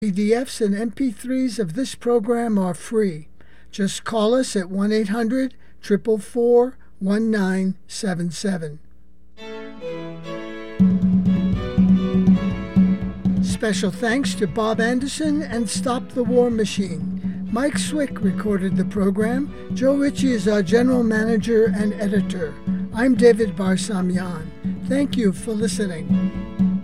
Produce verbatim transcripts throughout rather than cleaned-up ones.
P D Fs and M P threes of this program are free. Just call us at one eight hundred, four four four, one nine seven seven. Special thanks to Bob Anderson and Stop the War Machine. Mike Swick recorded the program. Joe Ritchie is our general manager and editor. I'm David Barsamian. Thank you for listening.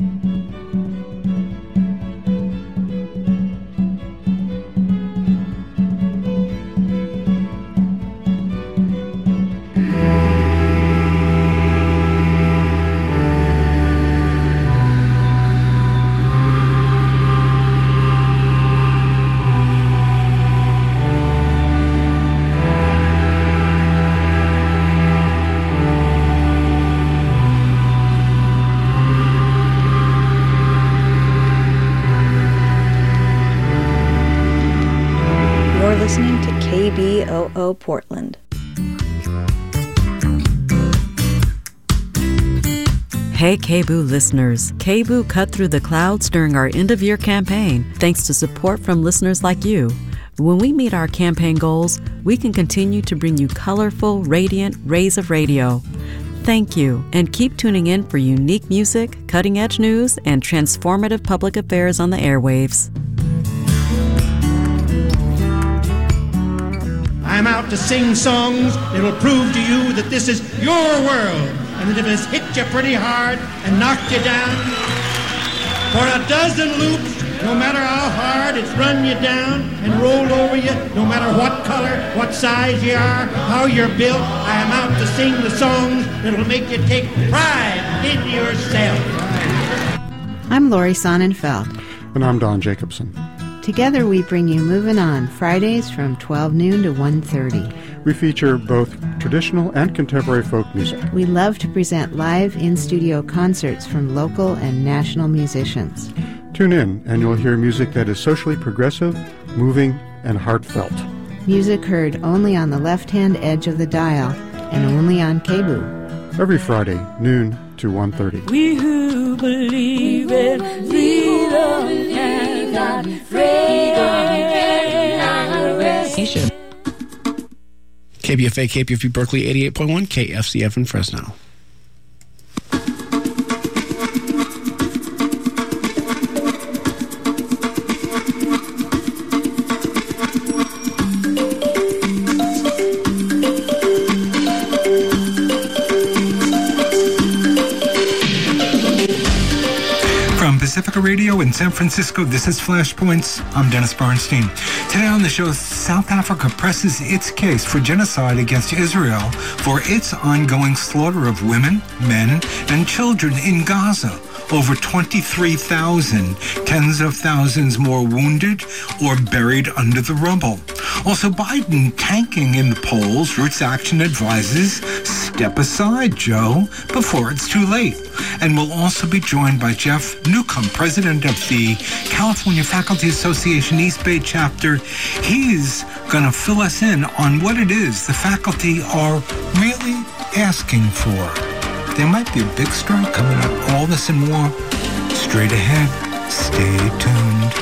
Listening to K B O O Portland. Hey K B O O listeners, K B O O cut through the clouds during our end-of-year campaign thanks to support from listeners like you. When we meet our campaign goals, we can continue to bring you colorful, radiant rays of radio. Thank you, and keep tuning in for unique music, cutting-edge news, and transformative public affairs on the airwaves. I'm out to sing songs that'll prove to you that this is your world, and that it has hit you pretty hard and knocked you down. For a dozen loops, no matter how hard it's run you down and rolled over you, no matter what color, what size you are, how you're built, I am out to sing the songs that'll make you take pride in yourself. I'm Lori Sonnenfeld. And I'm Don Jacobson. Together we bring you Moving On, Fridays from twelve noon to one thirty. We feature both traditional and contemporary folk music. We love to present live in-studio concerts from local and national musicians. Tune in and you'll hear music that is socially progressive, moving, and heartfelt. Music heard only on the left-hand edge of the dial and only on K B O O. Every Friday, noon to one thirty. We who believe in freedom cannot Nation. K B F A, K P F B Berkeley eighty-eight point one, K F C F in Fresno. Pacifica Radio in San Francisco, this is Flashpoints. I'm Dennis Bernstein. Today on the show, South Africa presses its case for genocide against Israel for its ongoing slaughter of women, men, and children in Gaza. Over twenty-three thousand, tens of thousands more wounded or buried under the rubble. Also, Biden tanking in the polls. Roots Action advises, step aside, Joe, before it's too late. And we'll also be joined by Jeff Newcomb, president of the California Faculty Association East Bay chapter. He's going to fill us in on what it is the faculty are really asking for. There might be a big story coming up. All this and more straight ahead. Stay tuned.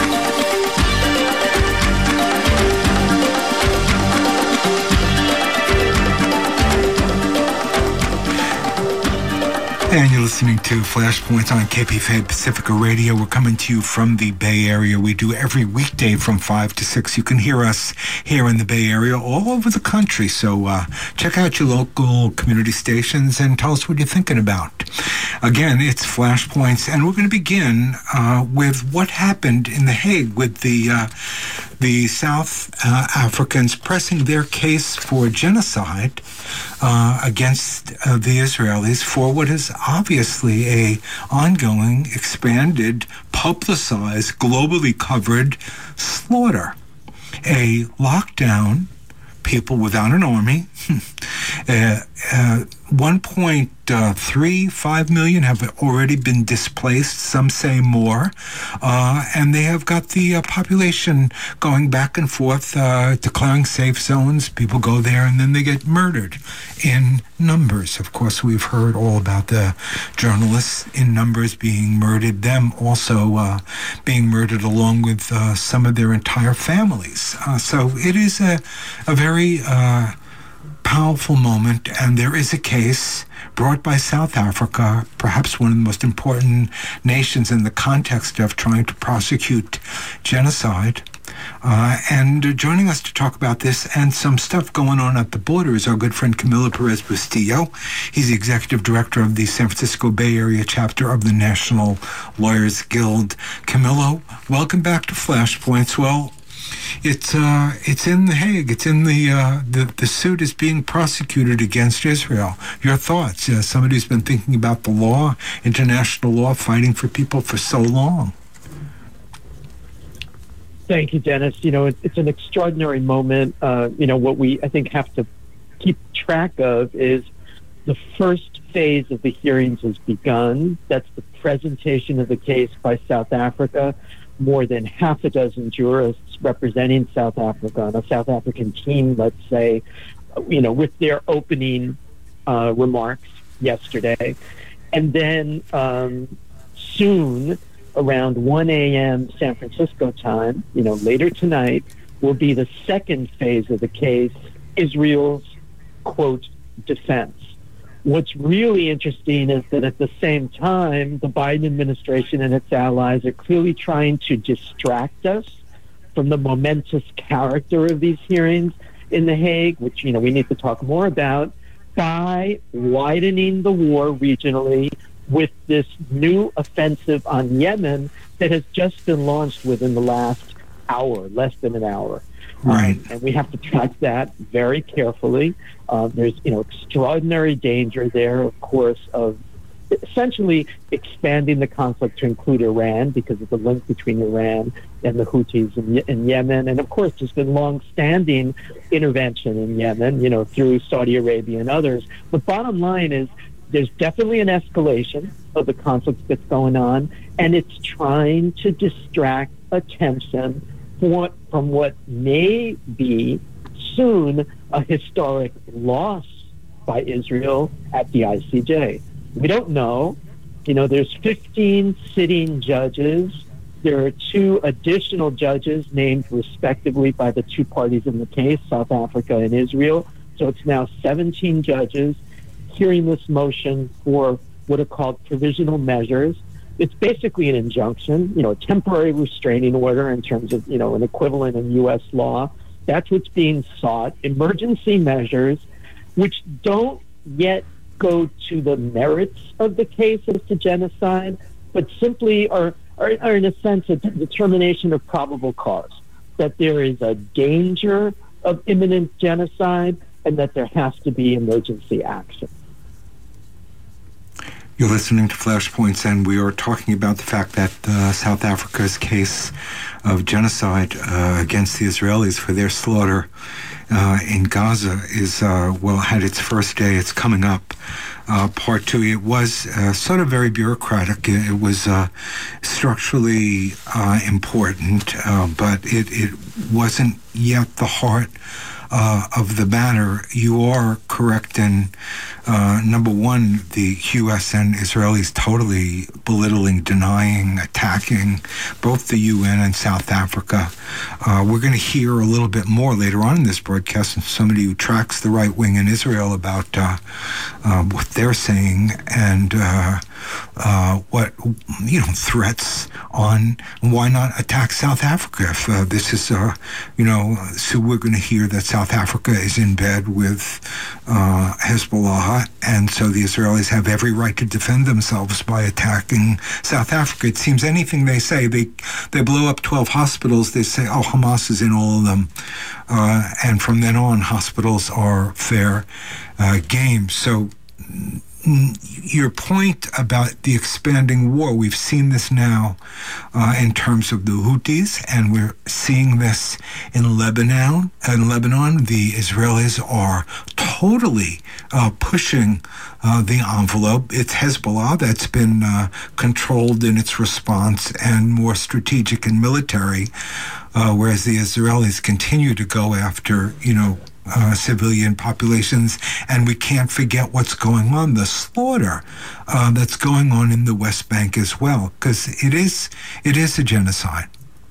And you're listening to Flashpoints on K P F A Pacifica Radio. We're coming to you from the Bay Area. We do every weekday from five to six. You can hear us here in the Bay Area, all over the country. So uh, check out your local community stations and tell us what you're thinking about. Again, it's Flashpoints, and we're going to begin uh, with what happened in The Hague with the uh, the South uh, Africans pressing their case for genocide uh, against uh, the Israelis for what is obviously a ongoing, expanded, publicized, globally covered slaughter. A lockdown, people without an army, Uh, uh, one point three five million have already been displaced, some say more, uh, and they have got the uh, population going back and forth, uh, declaring safe zones. People go there and then they get murdered in numbers. Of course, we've heard all about the journalists in numbers being murdered, them also uh, being murdered along with uh, some of their entire families. Uh, so it is a, a very uh, powerful moment, and there is a case brought by South Africa, perhaps one of the most important nations in the context of trying to prosecute genocide. Uh, and joining us to talk about this and some stuff going on at the border is our good friend Camilo Perez Bustillo. He's the executive director of the San Francisco Bay Area chapter of the National Lawyers Guild. Camilo, welcome back to Flashpoints. Well, It's uh, it's in The Hague. It's in the, uh, the the suit is being prosecuted against Israel. Your thoughts? Uh, somebody who's been thinking about the law, international law, fighting for people for so long. Thank you, Dennis. You know, it, it's an extraordinary moment. Uh, you know, what we I think have to keep track of is the first phase of the hearings has begun. That's the presentation of the case by South Africa. More than half a dozen jurists representing South Africa on a South African team, let's say, you know, with their opening uh, remarks yesterday. And then um, soon, around one a.m. San Francisco time, you know, later tonight, will be the second phase of the case, Israel's, quote, defense. What's really interesting is that at the same time, the Biden administration and its allies are clearly trying to distract us from the momentous character of these hearings in The Hague, which, you know, we need to talk more about, by widening the war regionally with this new offensive on Yemen that has just been launched within the last hour, less than an hour. Right. Um, and we have to track that very carefully. Uh, there's, you know, extraordinary danger there, of course, of essentially expanding the conflict to include Iran because of the link between Iran and the Houthis in, in Yemen. And, of course, there's been long-standing intervention in Yemen, you know, through Saudi Arabia and others. But bottom line is there's definitely an escalation of the conflict that's going on, and it's trying to distract attention What, from what may be soon a historic loss by Israel at the I C J. We don't know. You know, there's fifteen sitting judges. There are two additional judges named respectively by the two parties in the case, South Africa and Israel. So it's now seventeen judges hearing this motion for what are called provisional measures. It's basically an injunction, you know, a temporary restraining order in terms of, you know, an equivalent in U S law. That's what's being sought. Emergency measures, which don't yet go to the merits of the case as to genocide, but simply are, are, are in a sense, a determination of probable cause, that there is a danger of imminent genocide and that there has to be emergency action. You're listening to Flashpoints, and we are talking about the fact that uh, South Africa's case of genocide uh, against the Israelis for their slaughter uh, in Gaza is, uh, well, had its first day. It's coming up. Uh, part two, it was uh, sort of very bureaucratic. It, it was uh, structurally uh, important, uh, but it, it wasn't yet the heart Uh, of the matter. You are correct in, uh, number one, the U S and Israelis totally belittling, denying, attacking both the U N and South Africa. Uh, we're going to hear a little bit more later on in this broadcast from somebody who tracks the right wing in Israel about uh, uh, what they're saying and uh, uh, what, you know, threats on why not attack South Africa if uh, this is, uh, you know, so we're going to hear that South Africa is in bed with uh, Hezbollah, and so the Israelis have every right to defend themselves by attacking South Africa. It seems anything they say, they they blow up twelve hospitals, they say, oh, Hamas is in all of them. Uh, and from then on, hospitals are fair uh, game. So your point about the expanding war, we've seen this now uh, in terms of the Houthis, and we're seeing this in Lebanon. In Lebanon, the Israelis are totally uh, pushing uh, the envelope. It's Hezbollah that's been uh, controlled in its response and more strategic and military, uh, whereas the Israelis continue to go after, you know, Uh, civilian populations, and we can't forget what's going on, the slaughter uh, that's going on in the West Bank as well, because it is it is a genocide.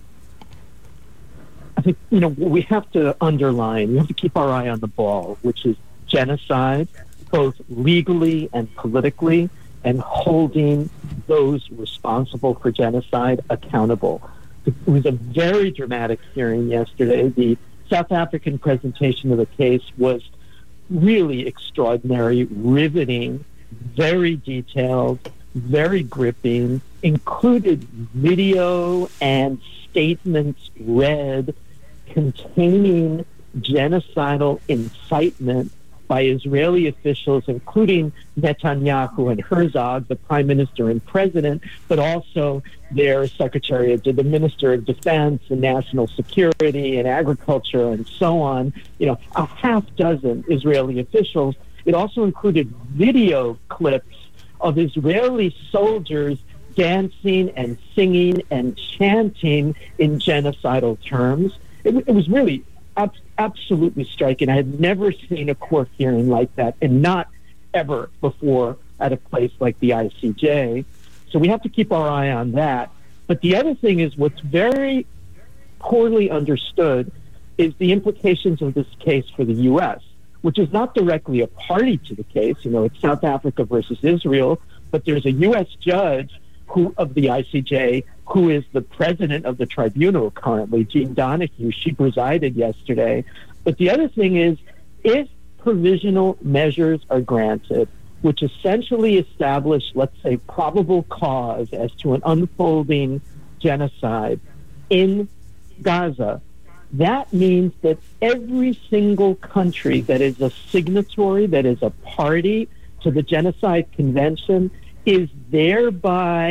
I think, you know, we have to underline, we have to keep our eye on the ball, which is genocide, both legally and politically, and holding those responsible for genocide accountable. It was a very dramatic hearing yesterday. The South African presentation of the case was really extraordinary, riveting, very detailed, very gripping, included video and statements read containing genocidal incitement by Israeli officials, including Netanyahu and Herzog, the prime minister and president, but also their secretary of the minister of defense and national security and agriculture and so on. You know, a half dozen Israeli officials. It also included video clips of Israeli soldiers dancing and singing and chanting in genocidal terms. It, it was really absolutely striking. I had never seen a court hearing like that, and not ever before at a place like the I C J. So we have to keep our eye on that. But the other thing is, what's very poorly understood is the implications of this case for the U S, which is not directly a party to the case. You know, it's South Africa versus Israel, but there's a U S judge who of the I C J who is the president of the tribunal currently, Jean Donahue. She presided yesterday. But the other thing is, if provisional measures are granted, which essentially establish, let's say, probable cause as to an unfolding genocide in Gaza, that means that every single country that is a signatory, that is a party to the Genocide Convention, is thereby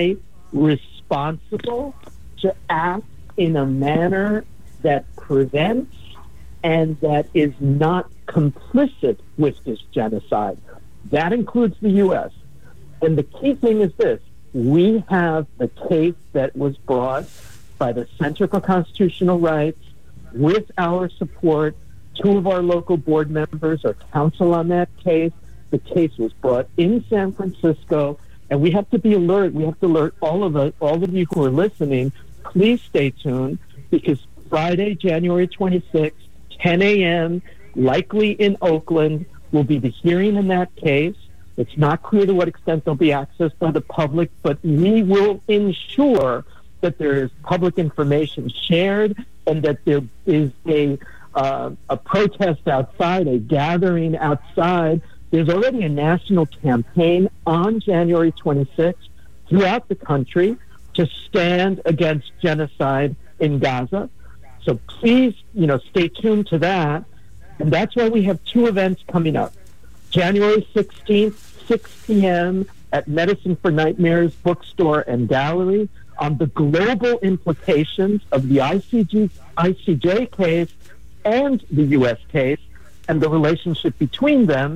responsible to act in a manner that prevents and that is not complicit with this genocide. That includes the U S. And the key thing is this: we have the case that was brought by the Center for Constitutional Rights with our support. Two of our local board members are counsel on that case. The case was brought in San Francisco. And we have to be alert. We have to alert all of us, all of you who are listening. Please stay tuned, because Friday, January twenty-sixth, ten a.m., likely in Oakland, will be the hearing in that case. It's not clear to what extent there'll be access by the public, but we will ensure that there is public information shared and that there is a uh, a protest outside, a gathering outside. There's already a national campaign on January twenty-sixth throughout the country to stand against genocide in Gaza. So please, you know, stay tuned to that. And that's why we have two events coming up. January sixteenth, six p.m. at Medicine for Nightmares Bookstore and Gallery on the global implications of the I C G, I C J case and the U S case and the relationship between them.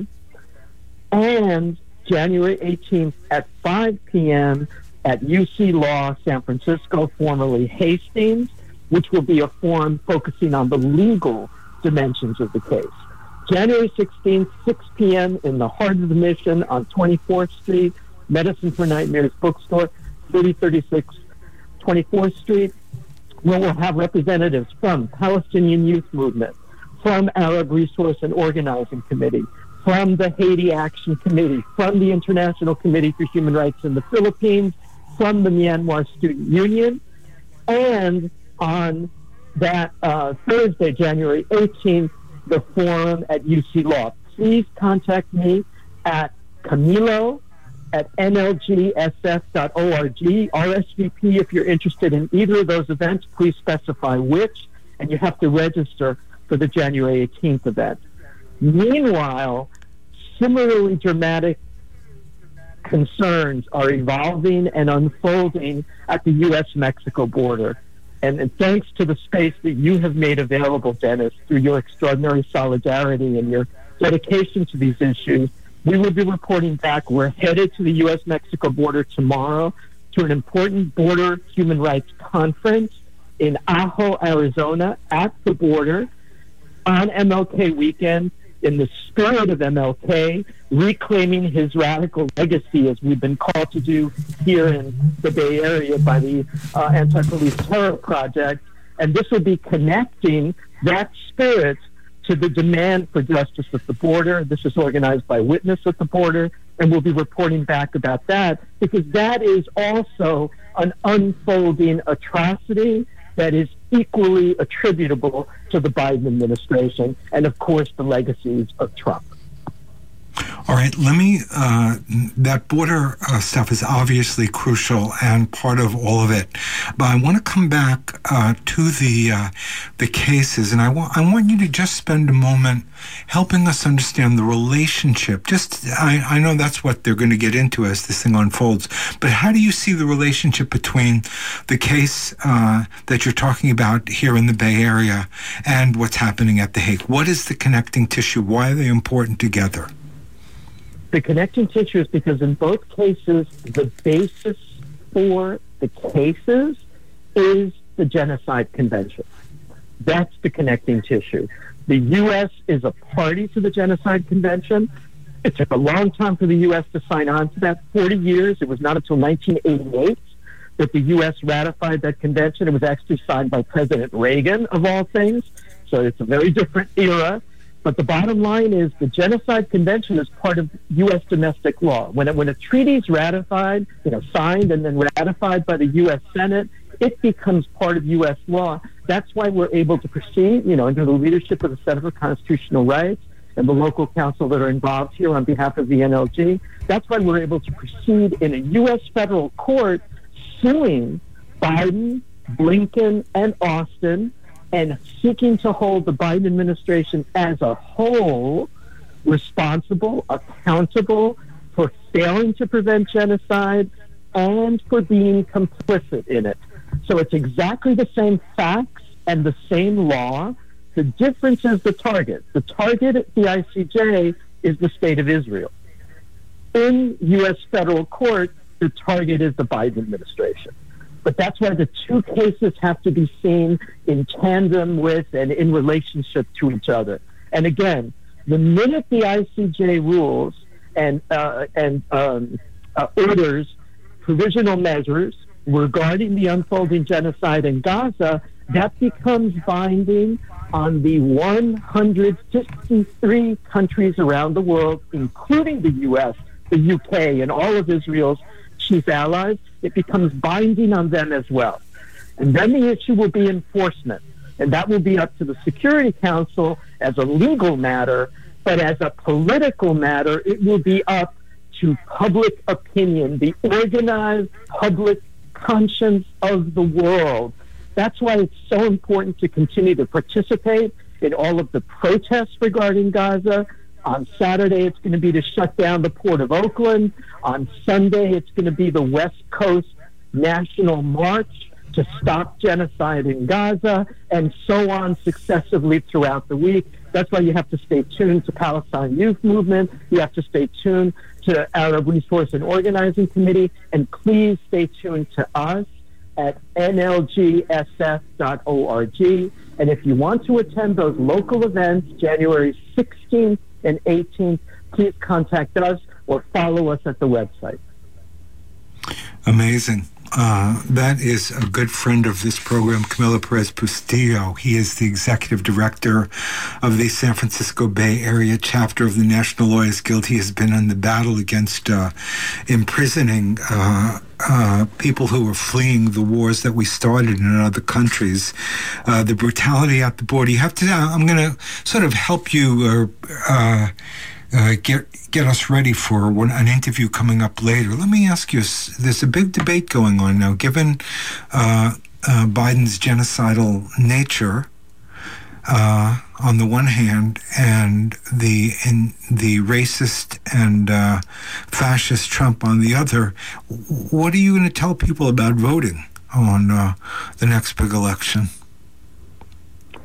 And January eighteenth at five p.m. at U C Law San Francisco, formerly Hastings, which will be a forum focusing on the legal dimensions of the case. January sixteenth, six p.m. in the heart of the Mission on twenty-fourth Street, Medicine for Nightmares Bookstore, thirty thirty-six twenty-fourth Street, where we'll have representatives from Palestinian Youth Movement, from Arab Resource and Organizing Committee, from the Haiti Action Committee, from the International Committee for Human Rights in the Philippines, from the Myanmar Student Union, and on that uh, Thursday, January eighteenth, the forum at U C Law. Please contact me at Camilo at N L G S F dot org. R S V P, if you're interested in either of those events, please specify which, and you have to register for the January eighteenth event. Meanwhile, similarly dramatic concerns are evolving and unfolding at the U S Mexico border. And, and thanks to the space that you have made available, Dennis, through your extraordinary solidarity and your dedication to these issues. We will be reporting back. We're headed to the U S Mexico border tomorrow to an important border human rights conference in Ajo, Arizona, at the border on M L K weekend, in the spirit of M L K, reclaiming his radical legacy, as we've been called to do here in the Bay Area by the uh, Anti-Police Terror Project. And this will be connecting that spirit to the demand for justice at the border. This is organized by Witness at the Border, and we'll be reporting back about that, because that is also an unfolding atrocity that is equally attributable to the Biden administration and, of course, the legacies of Trump. All right, let me, uh, that border uh, stuff is obviously crucial and part of all of it, but I want to come back uh, to the uh, the cases, and I want I want you to just spend a moment helping us understand the relationship. Just, I, I know that's what they're going to get into as this thing unfolds, but how do you see the relationship between the case uh, that you're talking about here in the Bay Area and what's happening at The Hague? What is the connecting tissue? Why are they important together? The connecting tissue is because in both cases, the basis for the cases is the Genocide Convention. That's the connecting tissue. The U S is a party to the Genocide Convention. It took a long time for the U S to sign on to that, forty years. It was not until nineteen eighty-eight that the U S ratified that convention. It was actually signed by President Reagan, of all things. So it's a very different era. But the bottom line is the Genocide Convention is part of U S domestic law. When it, when a treaty is ratified, you know, signed and then ratified by the U S Senate, it becomes part of U S law. That's why we're able to proceed, you know, under the leadership of the Center for Constitutional Rights and the local council that are involved here on behalf of the N L G. That's why we're able to proceed in a U S federal court suing Biden, Blinken, and Austin, and seeking to hold the Biden administration as a whole responsible, accountable for failing to prevent genocide and for being complicit in it. So it's exactly the same facts and the same law. The difference is the target. The target at the I C J is the state of Israel. In U S federal court, the target is the Biden administration. But that's why the two cases have to be seen in tandem with and in relationship to each other. And again, the minute the I C J rules and uh, and um, uh, orders provisional measures regarding the unfolding genocide in Gaza, that becomes binding on the one hundred fifty-three countries around the world, including the U S, the U K, and all of Israel's chief allies. It becomes binding on them as well. And then the issue will be enforcement. And that will be up to the Security Council as a legal matter, but as a political matter, it will be up to public opinion, the organized public conscience of the world. That's why it's so important to continue to participate in all of the protests regarding Gaza. On Saturday, it's going to be to shut down the Port of Oakland. On Sunday, it's going to be the West Coast National March to stop genocide in Gaza, and so on successively throughout the week. That's why you have to stay tuned to Palestine Youth Movement. You have to stay tuned to Arab Resource and Organizing Committee, and please stay tuned to us at N L G S F dot org. And if you want to attend those local events, January sixteenth and eighteenth, please contact us or follow us at the website. Amazing. Uh, that is a good friend of this program, Camilo Perez Bustillo. He is the executive director of the San Francisco Bay Area chapter of the National Lawyers Guild. He has been in the battle against uh, imprisoning uh, uh, people who are fleeing the wars that we started in other countries. Uh, the brutality at the border. You have to. Uh, I'm going to sort of help you. Uh, Uh, get get us ready for one, an interview coming up later. Let me ask you, there's a big debate going on now, given uh, uh, Biden's genocidal nature uh, on the one hand, and the in the racist and uh, fascist Trump on the other. What are you going to tell people about voting on uh, the next big election?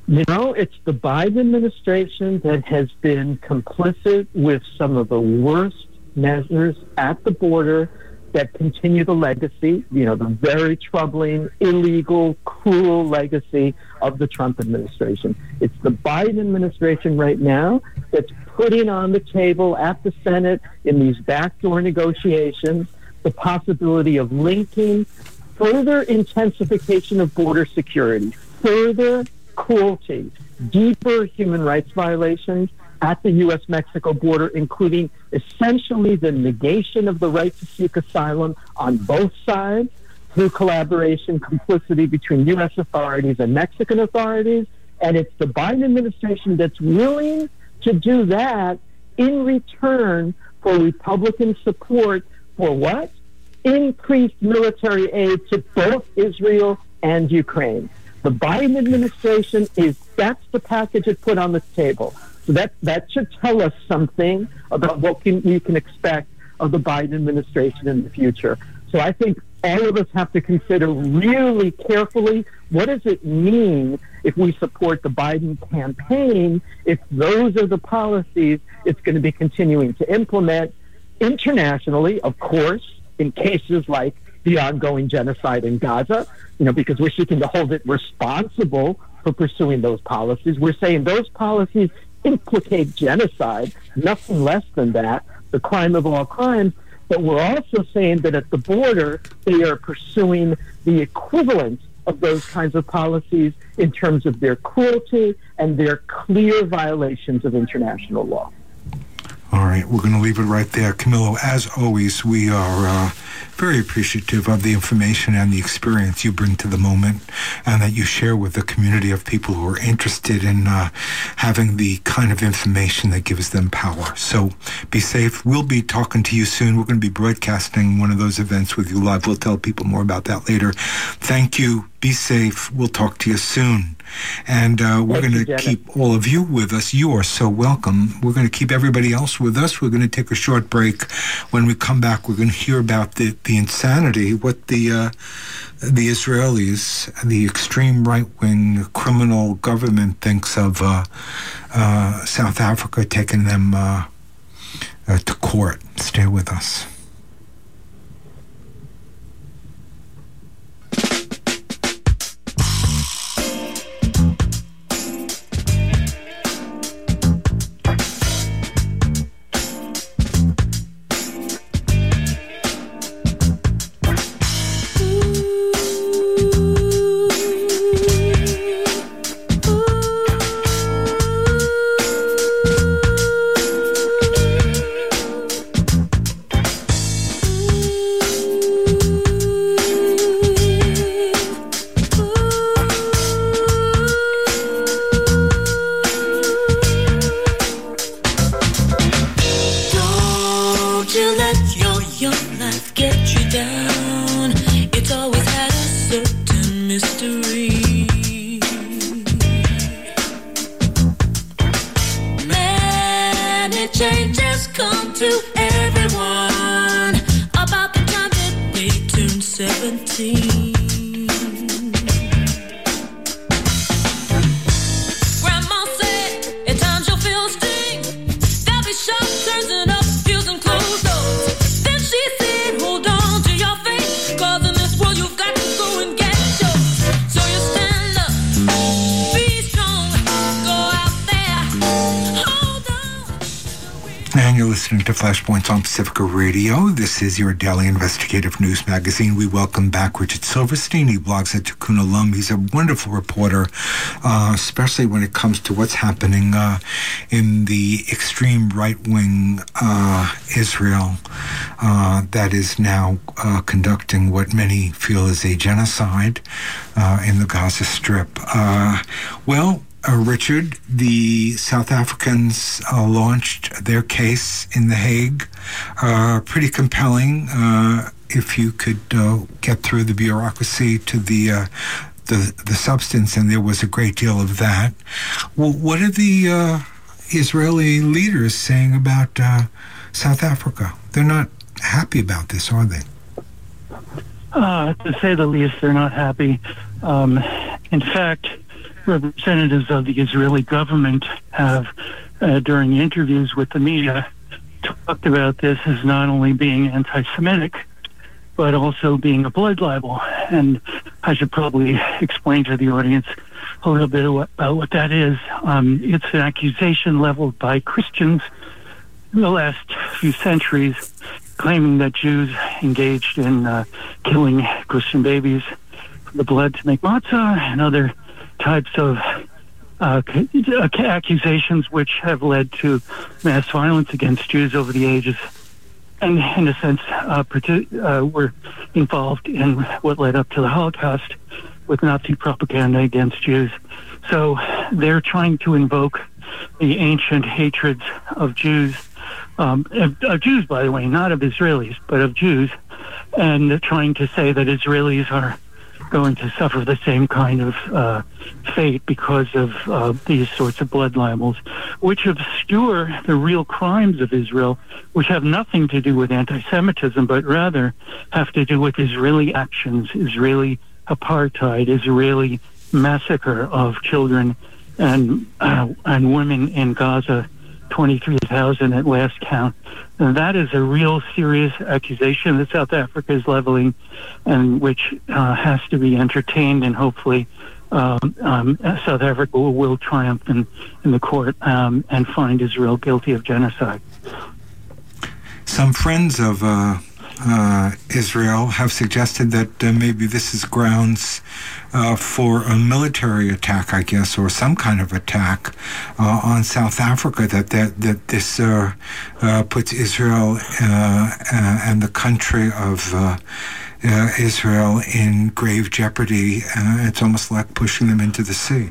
You know, it's the Biden administration that has been complicit with some of the worst measures at the border that continue the legacy, you know, the very troubling, illegal, cruel legacy of the Trump administration. It's the Biden administration right now that's putting on the table at the Senate in these backdoor negotiations the possibility of linking further intensification of border security, further cruelty, deeper human rights violations at the U S Mexico border, including essentially the negation of the right to seek asylum on both sides through collaboration, complicity between U S authorities and Mexican authorities. And it's the Biden administration that's willing to do that in return for Republican support for what? Increased military aid to both Israel and Ukraine. The Biden administration is, that's the package it put on the table. So that, that should tell us something about what can, we can expect of the Biden administration in the future. So I think all of us have to consider really carefully, what does it mean if we support the Biden campaign, if those are the policies it's going to be continuing to implement internationally, of course, in cases like the ongoing genocide in Gaza, you know, because we're seeking to hold it responsible for pursuing those policies. We're saying those policies implicate genocide, nothing less than that, the crime of all crimes. But we're also saying that at the border, they are pursuing the equivalent of those kinds of policies in terms of their cruelty and their clear violations of international law. All right, we're going to leave it right there. Camilo, as always, we are uh, very appreciative of the information and the experience you bring to the moment and that you share with the community of people who are interested in uh, having the kind of information that gives them power. So be safe. We'll be talking to you soon. We're going to be broadcasting one of those events with you live. We'll tell people more about that later. Thank you. Be safe. We'll talk to you soon. And uh, we're going to keep all of you with us. You are so welcome. We're going to keep everybody else with us. We're going to take a short break. When we come back, we're going to hear about the, the insanity, what the uh, the Israelis, the extreme right-wing criminal government thinks of uh, uh, South Africa taking them uh, uh, to court. Stay with us. To Flashpoints on Pacifica Radio. This is your daily investigative news magazine. We welcome back Richard Silverstein. He blogs at Tikkun Olam. He's a wonderful reporter, uh, especially when it comes to what's happening uh, in the extreme right-wing uh, Israel uh, that is now uh, conducting what many feel is a genocide uh, in the Gaza Strip. Uh, well, Uh, Richard, the South Africans uh, launched their case in The Hague. Uh, pretty compelling. Uh, if you could uh, get through the bureaucracy to the, uh, the the substance, and there was a great deal of that. Well, what are the uh, Israeli leaders saying about uh, South Africa? They're not happy about this, are they? Uh, to say the least, they're not happy. Um, in fact, representatives of the Israeli government have, uh, during interviews with the media, talked about this as not only being anti-Semitic, but also being a blood libel. And I should probably explain to the audience a little bit about what that is. Um, it's an accusation leveled by Christians in the last few centuries, claiming that Jews engaged in uh, killing Christian babies for the blood to make matzah and other types of uh, accusations which have led to mass violence against Jews over the ages, and in a sense uh, uh, were involved in what led up to the Holocaust with Nazi propaganda against Jews. So they're trying to invoke the ancient hatreds of Jews, um, of, of Jews, by the way, not of Israelis, but of Jews, and they're trying to say that Israelis are going to suffer the same kind of uh, fate because of uh, these sorts of blood libels, which obscure the real crimes of Israel, which have nothing to do with anti-Semitism, but rather have to do with Israeli actions, Israeli apartheid, Israeli massacre of children and uh, and women in Gaza, twenty-three thousand at last count. And that is a real serious accusation that South Africa is leveling, and which uh, has to be entertained, and hopefully um, um, South Africa will, will triumph in, in the court um, and find Israel guilty of genocide. Some friends of uh, uh, Israel have suggested that uh, maybe this is grounds uh, for a military attack, I guess, or some kind of attack uh, on South Africa, that that, that this uh, uh, puts Israel uh, uh, and the country of uh, uh, Israel in grave jeopardy. Uh, it's almost like pushing them into the sea.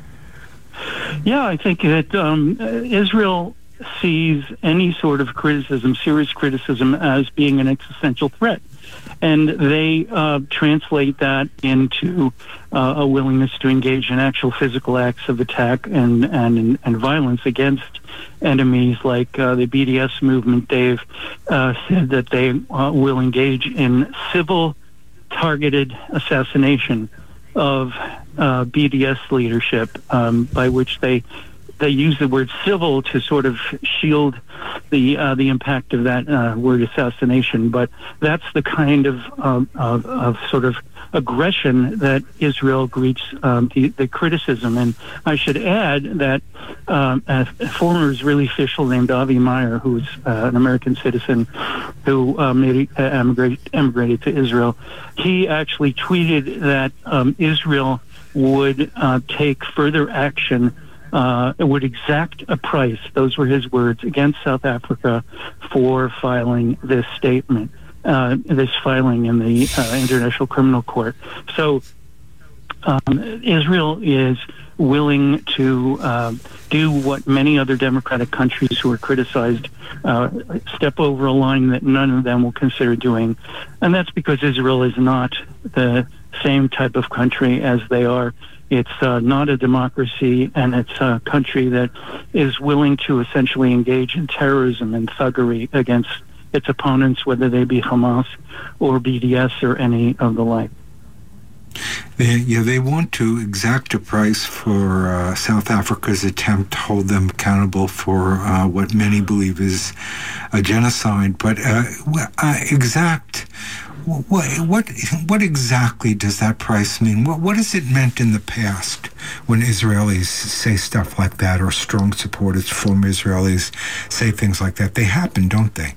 Yeah, I think that um, Israel sees any sort of criticism, serious criticism, as being an existential threat. And they uh, translate that into uh, a willingness to engage in actual physical acts of attack and, and, and violence against enemies like uh, the B D S movement. They've uh, said that they uh, will engage in civil targeted assassination of uh, B D S leadership, um, by which they They use the word civil to sort of shield the uh, the impact of that uh, word assassination, but that's the kind of um, of, of sort of aggression that Israel greets um, the, the criticism. And I should add that um, a former Israeli official named Avi Meyer, who's uh, an American citizen who uh, made, uh, emigrate, emigrated to Israel, he actually tweeted that um, Israel would uh, take further action. Uh, it would exact a price, those were his words, against South Africa for filing this statement, uh, this filing in the uh, International Criminal Court. So um, Israel is willing to uh, do what many other democratic countries who are criticized uh, step over a line that none of them will consider doing. And that's because Israel is not the same type of country as they are. It's uh, not a democracy, and it's a country that is willing to essentially engage in terrorism and thuggery against its opponents, whether they be Hamas or B D S or any of the like. They, yeah, they want to exact a price for uh, South Africa's attempt to hold them accountable for uh, what many believe is a genocide. But uh, uh, exact... What, what what exactly does that price mean? What what has it meant in the past when Israelis say stuff like that, or strong supporters, former Israelis say things like that? They happen, don't they?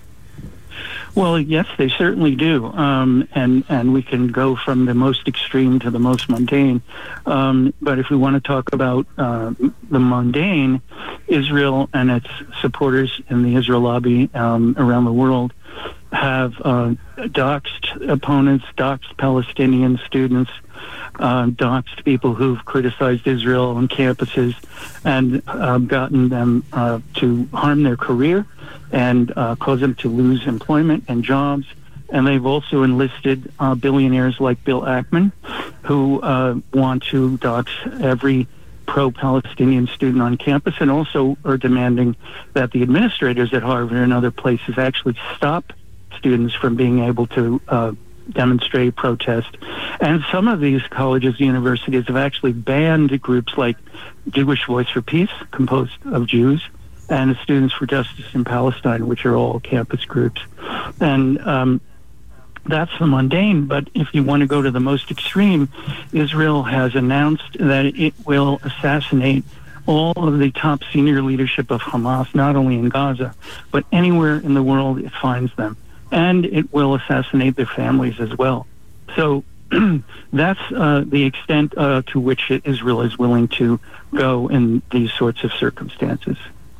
Well, yes, they certainly do, um, and and we can go from the most extreme to the most mundane. Um, but if we want to talk about uh, the mundane, Israel and its supporters in the Israel lobby um, around the world have uh, doxed opponents, doxed Palestinian students, uh, doxed people who've criticized Israel on campuses, and uh, gotten them uh, to harm their career and uh, cause them to lose employment and jobs. And they've also enlisted uh, billionaires like Bill Ackman, who uh, want to dox every pro-Palestinian student on campus, and also are demanding that the administrators at Harvard and other places actually stop students from being able to uh, demonstrate, protest. And some of these colleges and universities have actually banned groups like Jewish Voice for Peace, composed of Jews, and Students for Justice in Palestine, which are all campus groups. And um, that's the mundane, but if you want to go to the most extreme, Israel has announced that it will assassinate all of the top senior leadership of Hamas, not only in Gaza, but anywhere in the world it finds them. And it will assassinate their families as well. So that's uh, the extent uh, to which Israel is willing to go in these sorts of circumstances.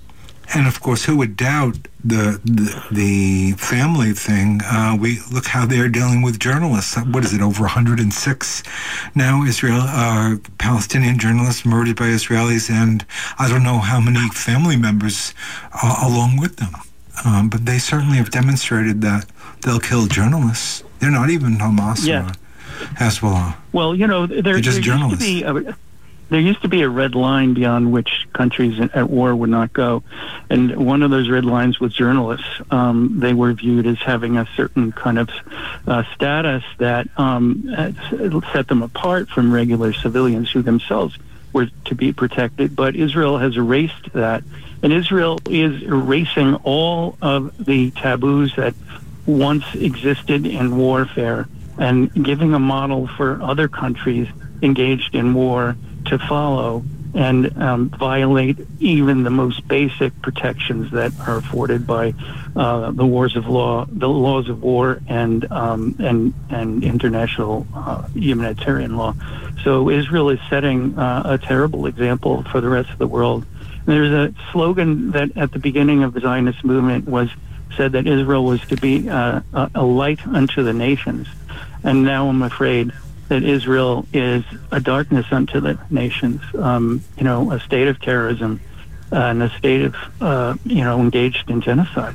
And of course, who would doubt the the, the family thing? Uh, we look how they're dealing with journalists. What is it? Over one hundred six now Israel uh, Palestinian journalists murdered by Israelis, and I don't know how many family members uh, along with them. Um, but they certainly have demonstrated that they'll kill journalists. They're not even Hamas yeah. or Hezbollah. Well, you know, there, they're just there journalists. Used to be a, there used to be a red line beyond which countries at war would not go. And one of those red lines was journalists. Um, they were viewed as having a certain kind of uh, status that um, set them apart from regular civilians who themselves were to be protected. But Israel has erased that. And Israel is erasing all of the taboos that once existed in warfare and giving a model for other countries engaged in war to follow and um, violate even the most basic protections that are afforded by uh, the wars of law, the laws of war, and um, and and international uh, humanitarian law. So Israel is setting uh, a terrible example for the rest of the world. And there's a slogan that at the beginning of the Zionist movement was said that Israel was to be uh, a, a light unto the nations, and now I'm afraid that Israel is a darkness unto the nations, um, you know, a state of terrorism uh, and a state of, uh, you know, engaged in genocide.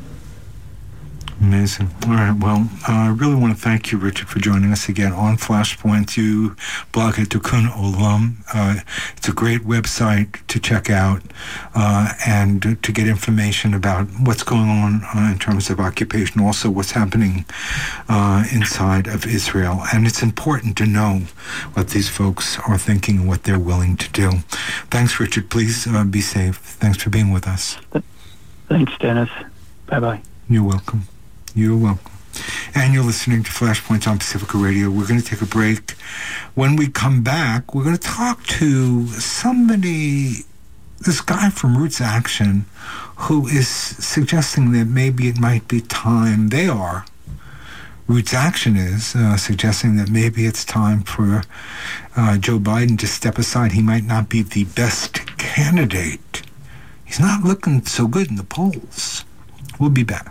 Amazing. All right. Well, uh, I really want to thank you, Richard, for joining us again on Flashpoint. You blog at Tikkun Olam. Uh, it's a great website to check out uh, and to get information about what's going on uh, in terms of occupation, also what's happening uh, inside of Israel. And it's important to know what these folks are thinking and what they're willing to do. Thanks, Richard. Please uh, be safe. Thanks for being with us. Thanks, Dennis. Bye-bye. You're welcome. You're welcome. And you're listening to Flashpoints on Pacifica Radio. We're going to take a break. When we come back, we're going to talk to somebody, this guy from Roots Action, who is suggesting that maybe it might be time, they are, Roots Action is, uh, suggesting that maybe it's time for uh, Joe Biden to step aside. He might not be the best candidate. He's not looking so good in the polls. We'll be back.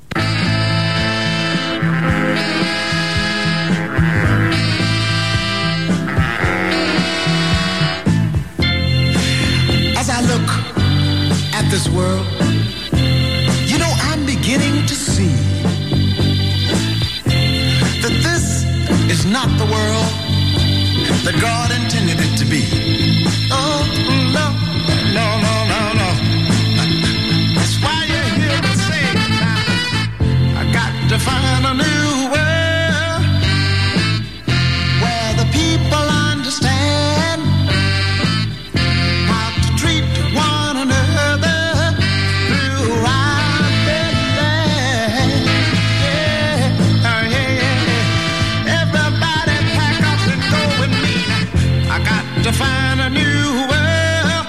As I look at this world, you know, I'm beginning to see that this is not the world that God intended it to be. Oh, no, no, no, no, no. That's why you hear me say, I got to find a new world where the people understand how to treat one another throughout their land. Yeah, oh, yeah, yeah. Everybody pack up and go with me. I got to find a new world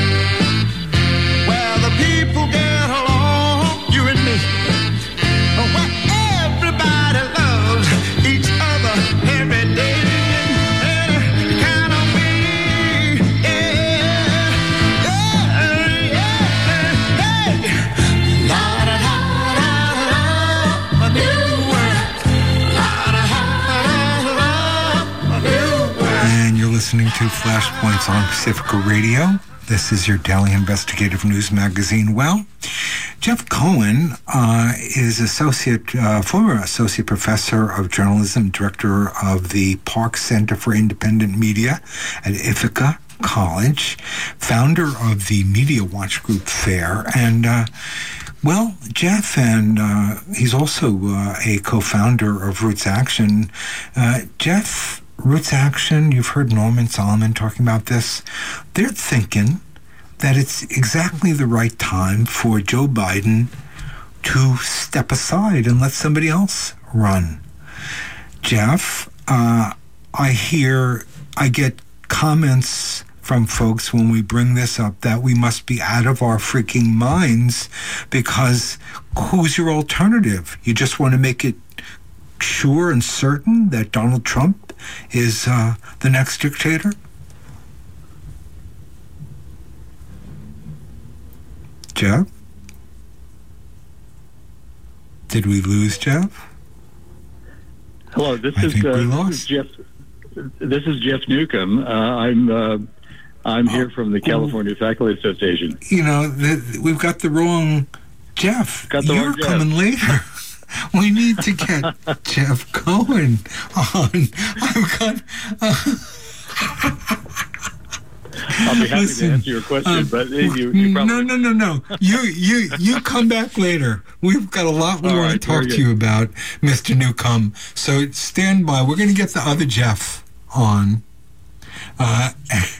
where the people get along, you and me. Where everybody loves each other every day. Kind of me, yeah, yeah, yeah, hey. La da da da da, a new world. La da da da da, a new world. And you're listening to Flashpoints on Pacifica Radio. This is your daily investigative news magazine. Well, Jeff Cohen uh, is associate, uh, former associate professor of journalism, director of the Park Center for Independent Media at Ithaca College, founder of the Media Watch Group FAIR, and uh, Well, Jeff, and uh, he's also uh, a co-founder of Roots Action. Uh, Jeff, Roots Action, you've heard Norman Solomon talking about this. They're thinking that it's exactly the right time for Joe Biden to step aside and let somebody else run. Jeff, uh, I hear, I get comments from folks when we bring this up that we must be out of our freaking minds because who's your alternative? You just want to make it sure and certain that Donald Trump is uh, the next dictator? Jeff? Did we lose Jeff? Hello, this I is, think uh, we this lost. is Jeff. This is Jeff Newcomb. Uh, I'm uh, I'm here from the California Faculty Association. You know, the, we've got the wrong Jeff. Got the You're wrong Jeff. coming later. We need to get Jeff Cohen on. I've got. Uh, I'll be happy Listen, to answer your question, um, but you, you probably no, no, no, no. You, you, you come back later. We've got a lot we All want right, to talk very to good. you about, Mister Newcomb. So stand by. We're going to get the other Jeff on. Uh,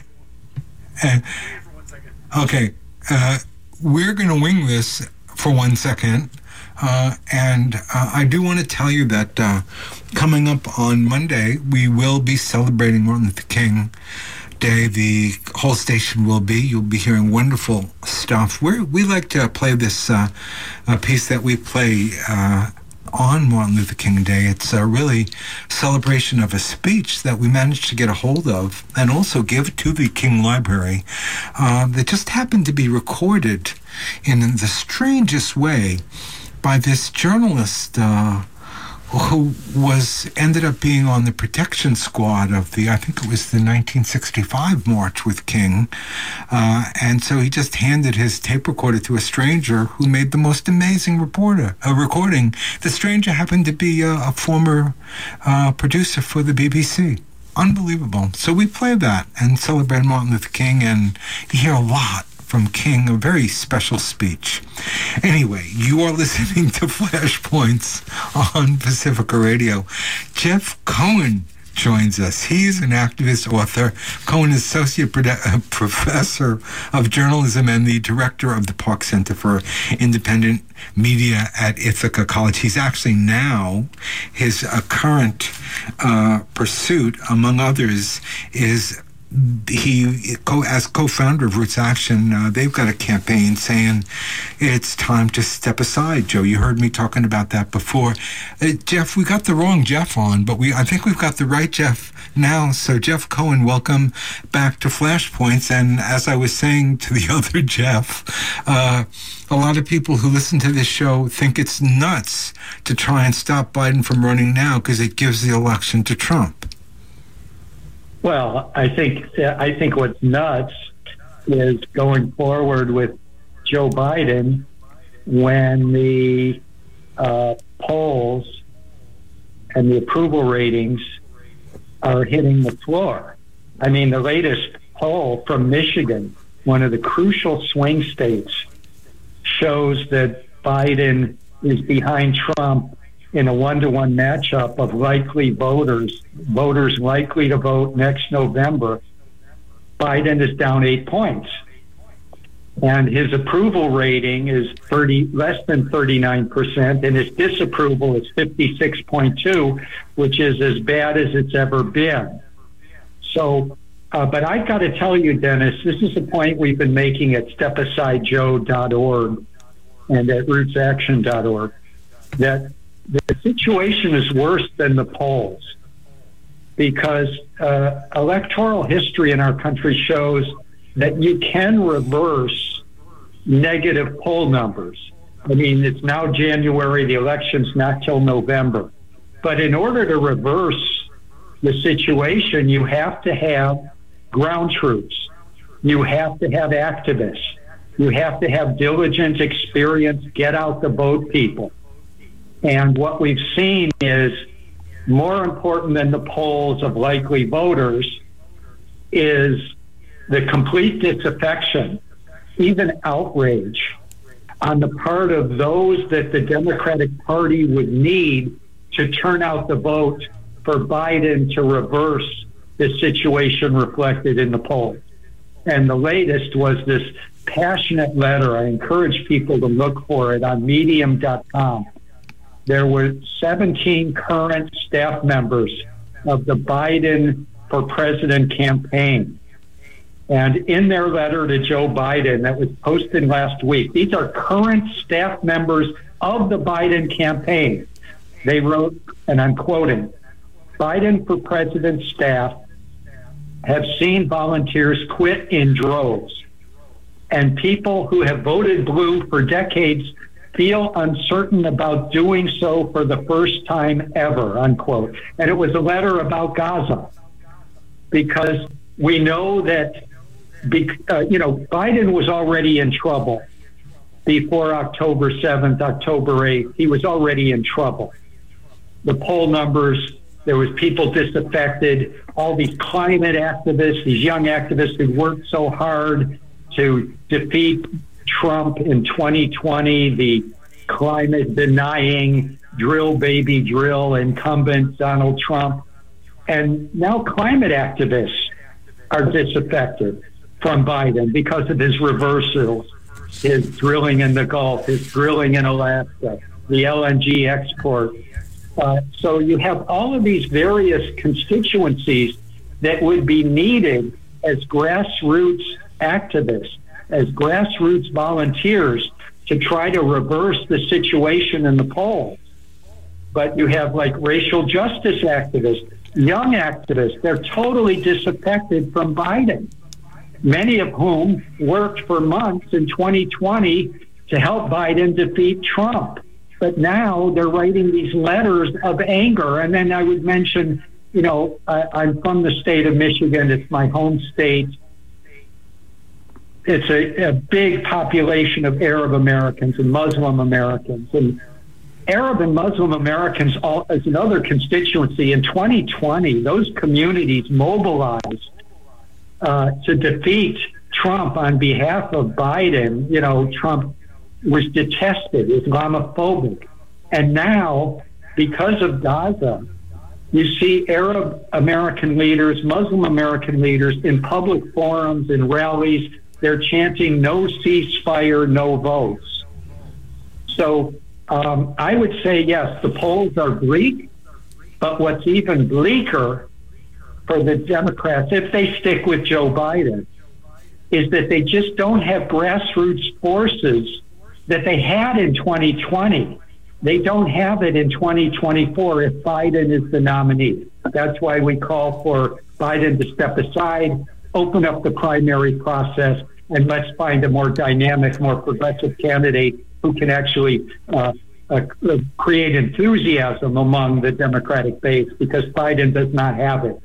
uh, okay, uh, we're going to wing this for one second. Uh, and uh, I do want to tell you that uh, coming up on Monday, we will be celebrating Martin Luther King Day. The whole station will be. You'll be hearing wonderful stuff. We're, we like to play this uh, uh, piece that we play uh, on Martin Luther King Day. It's a really celebration of a speech that we managed to get a hold of and also give to the King Library uh, that just happened to be recorded in the strangest way by this journalist uh, who was ended up being on the protection squad of the, I think it was the nineteen sixty-five March with King. Uh, and so he just handed his tape recorder to a stranger who made the most amazing reporter, a recording. The stranger happened to be a, a former uh, producer for the B B C. Unbelievable. So we play that and celebrate Martin Luther King, and you hear a lot from King, a very special speech. Anyway, you are listening to Flashpoints on Pacifica Radio. Jeff Cohen joins us. He is an activist, author. Cohen is Associate Produ- Professor of Journalism and the Director of the Park Center for Independent Media at Ithaca College. He's actually now, his uh, current uh, pursuit, among others, is he, as co-founder of Roots Action, uh, they've got a campaign saying it's time to step aside. Joe, you heard me talking about that before. Uh, Jeff, we got the wrong Jeff on, but we I think we've got the right Jeff now. So Jeff Cohen, welcome back to Flashpoints. And as I was saying to the other Jeff, uh, a lot of people who listen to this show think it's nuts to try and stop Biden from running now because it gives the election to Trump. Well, I think I think what's nuts is going forward with Joe Biden when the uh, polls and the approval ratings are hitting the floor. I mean, the latest poll from Michigan, one of the crucial swing states, shows that Biden is behind Trump in a one-to-one matchup of likely voters, voters likely to vote next November. Biden is down eight points. And his approval rating is thirty, less than thirty-nine percent, and his disapproval is fifty-six point two, which is as bad as it's ever been. So, uh, but I've got to tell you, Dennis, this is a point we've been making at step aside joe dot org and at roots action dot org, that the situation is worse than the polls, because uh, electoral history in our country shows that you can reverse negative poll numbers. I mean, it's now January, the election's not till November. But in order to reverse the situation, you have to have ground troops. You have to have activists. You have to have diligent, experienced, get out the vote people. And what we've seen is more important than the polls of likely voters is the complete disaffection, even outrage on the part of those that the Democratic Party would need to turn out the vote for Biden to reverse the situation reflected in the polls. And the latest was this passionate letter. I encourage people to look for it on medium dot com. There were seventeen current staff members of the Biden for President campaign. And in their letter to Joe Biden that was posted last week, these are current staff members of the Biden campaign. They wrote, and I'm quoting, Biden for President staff have seen volunteers quit in droves, and people who have voted blue for decades feel uncertain about doing so for the first time ever, unquote. And it was a letter about Gaza, because we know that, uh, you know, Biden was already in trouble before October seventh, October eighth. He was already in trouble. The poll numbers, there was people disaffected, all these climate activists, these young activists who worked so hard to defeat Trump in twenty twenty, the climate denying drill baby drill incumbent Donald Trump. And now climate activists are disaffected from Biden because of his reversals, his drilling in the Gulf, his drilling in Alaska, the L N G export. Uh, so you have all of these various constituencies that would be needed as grassroots activists, as grassroots volunteers to try to reverse the situation in the polls. But you have like racial justice activists, young activists, they're totally disaffected from Biden, many of whom worked for months in twenty twenty to help Biden defeat Trump. But now they're writing these letters of anger. And then I would mention, you know, I, I'm from the state of Michigan. It's my home state. It's a, a big population of Arab Americans and Muslim Americans. And Arab and Muslim Americans all, as another constituency. In twenty twenty, those communities mobilized uh, to defeat Trump on behalf of Biden. You know, Trump was detested, Islamophobic. And now, because of Gaza, you see Arab American leaders, Muslim American leaders in public forums and rallies, they're chanting no ceasefire, no votes. So um, I would say, yes, the polls are bleak, but what's even bleaker for the Democrats, if they stick with Joe Biden, is that they just don't have grassroots forces that they had in twenty twenty. They don't have it in twenty twenty-four if Biden is the nominee. That's why we call for Biden to step aside, open up the primary process, and let's find a more dynamic, more progressive candidate who can actually uh, uh, create enthusiasm among the Democratic base, because Biden does not have it.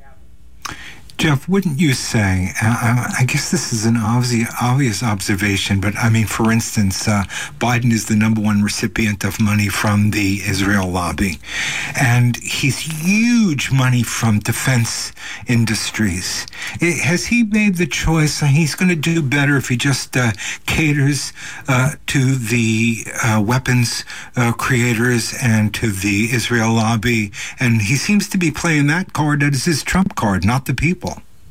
Jeff, wouldn't you say, uh, I guess this is an obvious, obvious observation, but I mean, for instance, uh, Biden is the number one recipient of money from the Israel lobby, and he's huge money from defense industries. It, has he made the choice, uh, he's going to do better if he just uh, caters uh, to the uh, weapons uh, creators and to the Israel lobby, and he seems to be playing that card that is his trump card, not the people.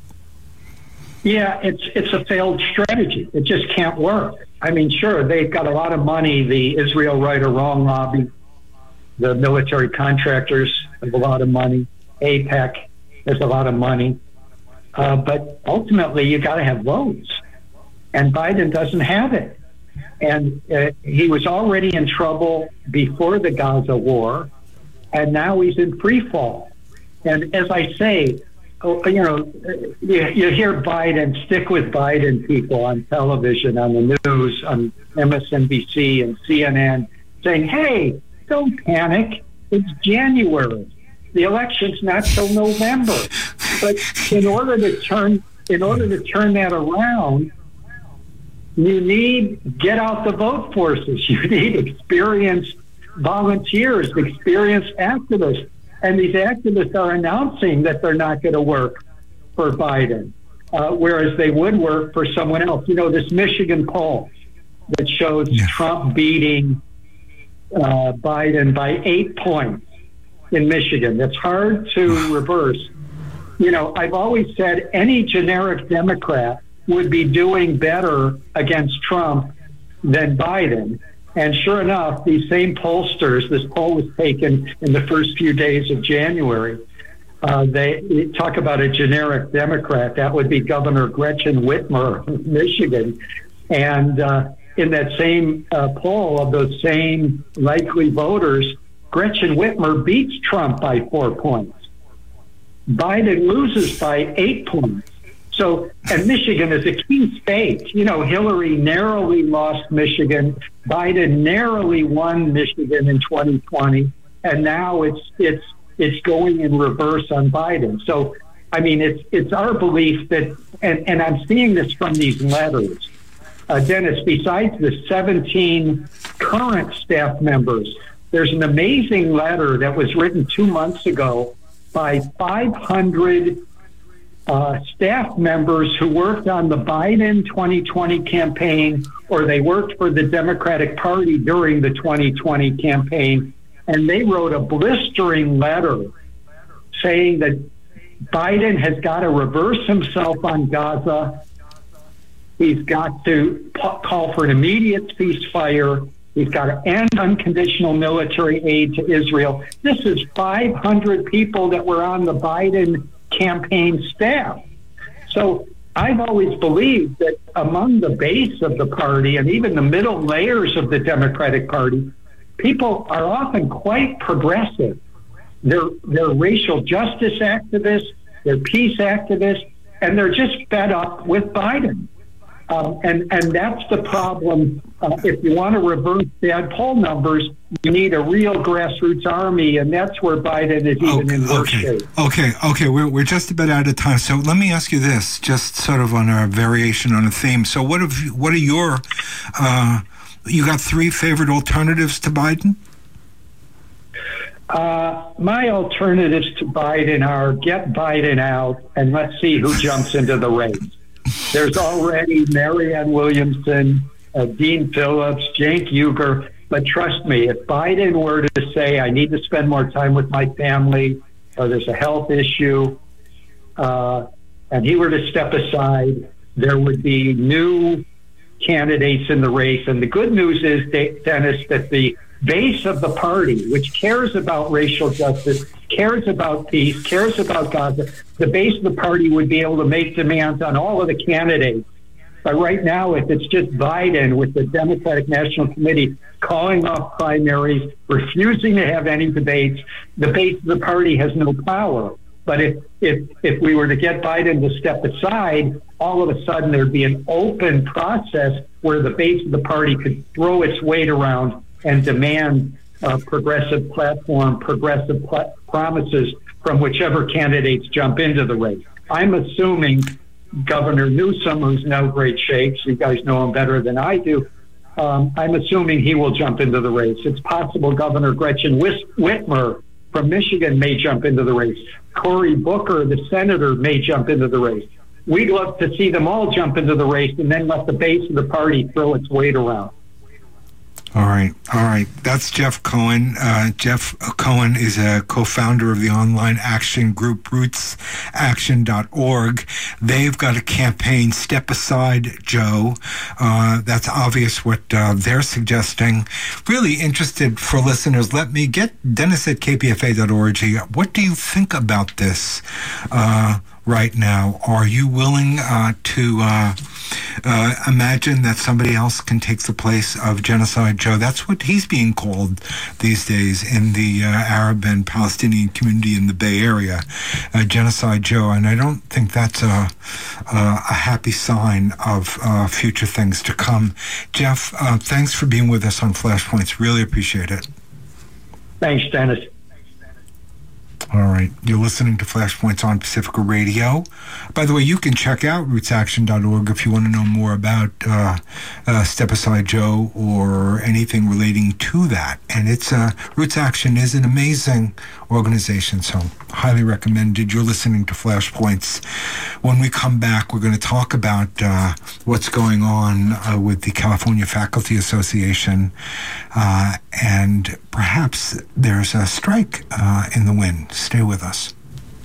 Yeah, it's it's a failed strategy. It just can't work. I mean, sure, they've got a lot of money, the Israel Right or Wrong lobby, the military contractors have a lot of money, AIPAC has a lot of money. Uh, but ultimately, you got to have votes. And Biden doesn't have it. And uh, he was already in trouble before the Gaza war, and now he's in free fall. And as I say, you know, you, you hear Biden, stick with Biden people on television, on the news, on M S N B C and C N N, saying, hey, don't panic. It's January. The election's not till November. But in order to turn, in order to turn that around, you need get out the vote forces. You need experienced volunteers, experienced activists. And these activists are announcing that they're not going to work for Biden, uh, whereas they would work for someone else. You know, this Michigan poll, that shows Trump beating uh, Biden by eight points in Michigan. That's hard to reverse. You know, I've always said any generic Democrat would be doing better against Trump than Biden. And sure enough, these same pollsters, this poll was taken in the first few days of January. Uh, they talk about a generic Democrat. That would be Governor Gretchen Whitmer of Michigan. And uh, in that same uh, poll of those same likely voters, Gretchen Whitmer beats Trump by four points. Biden loses by eight points. So, and Michigan is a key state. You know, Hillary narrowly lost Michigan. Biden narrowly won Michigan in twenty twenty. And now it's it's it's going in reverse on Biden. So, I mean, it's it's our belief that, and, and I'm seeing this from these letters, uh, Dennis, besides the seventeen current staff members, there's an amazing letter that was written two months ago by five hundred uh, staff members who worked on the Biden twenty twenty campaign, or they worked for the Democratic Party during the twenty twenty campaign. And they wrote a blistering letter saying that Biden has got to reverse himself on Gaza. He's got to p- call for an immediate ceasefire. He's got to end unconditional military aid to Israel. This is five hundred people that were on the Biden campaign staff. So I've always believed that among the base of the party and even the middle layers of the Democratic Party, people are often quite progressive. They're, they're racial justice activists, they're peace activists, and they're just fed up with Biden. Um, and, and that's the problem. Uh, if you want to reverse bad poll numbers, you need a real grassroots army, and that's where Biden is even okay, in worse okay. shape. Okay, okay, we're we're just about out of time. So let me ask you this, just sort of on a variation on a theme. So what have you, what are your uh, you got three favorite alternatives to Biden? Uh, my alternatives to Biden are get Biden out and let's see who jumps into the race. There's already Marianne Williamson, uh, Dean Phillips, Cenk Uygur. But trust me, if Biden were to say, I need to spend more time with my family, or there's a health issue, uh, and he were to step aside, there would be new candidates in the race. And the good news is, Dennis, that the base of the party, which cares about racial justice, cares about peace, cares about Gaza, the base of the party would be able to make demands on all of the candidates. But right now, if it's just Biden with the Democratic National Committee calling off primaries, refusing to have any debates, the base of the party has no power. But if, if, if we were to get Biden to step aside, all of a sudden there'd be an open process where the base of the party could throw its weight around and demand a progressive platform, progressive pl- promises from whichever candidates jump into the race. I'm assuming Governor Newsom, who's in no great shape, so you guys know him better than I do, um, I'm assuming he will jump into the race. It's possible Governor Gretchen Whis- Whitmer from Michigan may jump into the race. Cory Booker, the senator, may jump into the race. We'd love to see them all jump into the race and then let the base of the party throw its weight around. All right, all right. That's Jeff Cohen. Uh, Jeff Cohen is a co-founder of the online action group roots action dot org. They've got a campaign, Step Aside, Joe. Uh, that's obvious what uh, they're suggesting. Really interested for listeners. Let me get Dennis at K P F A dot org. What do you think about this uh, right now? Are you willing uh, to uh, uh, imagine that somebody else can take the place of Genocide Joe? That's what he's being called these days in the uh, Arab and Palestinian community in the Bay Area, uh, Genocide Joe. And I don't think that's a, a, a happy sign of uh, future things to come. Jeff, uh, thanks for being with us on Flashpoints. Really appreciate it. Thanks, Dennis. All right. You're listening to Flashpoints on Pacifica Radio. By the way, you can check out roots action dot org if you want to know more about uh, uh, Step Aside Joe or anything relating to that. And it's uh, Roots Action is an amazing organization. So highly recommended. You're listening to Flashpoints. When we come back, we're going to talk about uh, what's going on uh, with the California Faculty Association, uh, and perhaps there's a strike uh, in the wind. Stay with us.